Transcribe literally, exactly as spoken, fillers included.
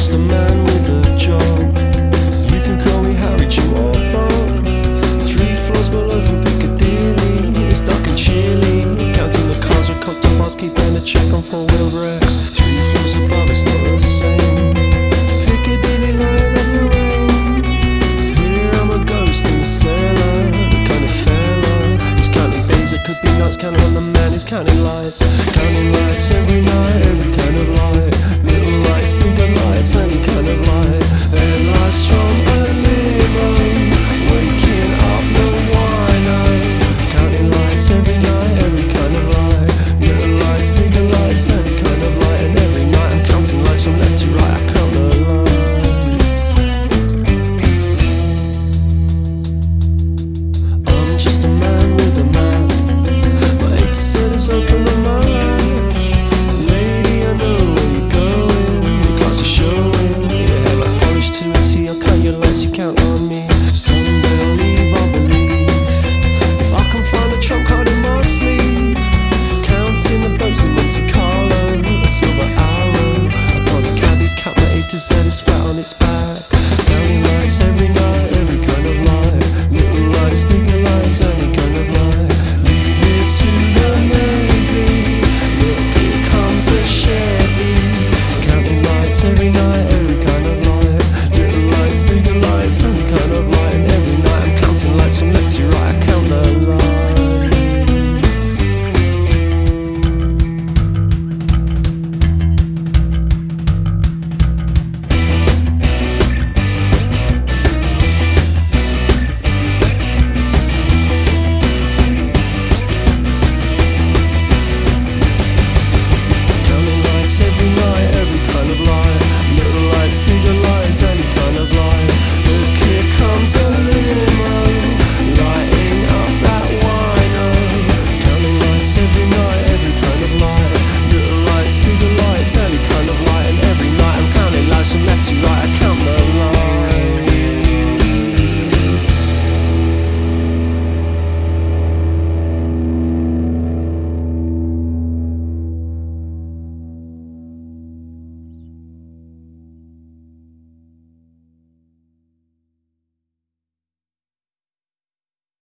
just a man with a job. You can call me Harry, Jim or Bob. Three floors below from Piccadilly. It's dark and chilly. Counting the cars with cocktail bars, keeping a check on four-wheel wrecks. Three floors above, it's not the same. Piccadilly lying in the rain. Here I'm a ghost in the cellar, the kind of fella who's counting days, it could be nights, counting on the man who's counting lights. Counting lights every night, every kind of light. Little lights, bigger lights, any kind of light. Headlights from a limo, waking up the wino. Counting lights every night, every kind of light. Little lights, bigger lights, any kind of light. And every night I'm counting lights from left to right, I count the lights. I'm just a man with a map. My eighty centers open the map. Lady, I know where you're going. Your class is showing. Your headlights polished to a T. I'll count your lights, you count on me. Someday I'll leave, I'll believe. If I can find a trump card in my sleeve. Counting the boats in Monte Carlo, a silver arrow upon a caddy cap. My A to Z is flat on its back. Counting lights every night,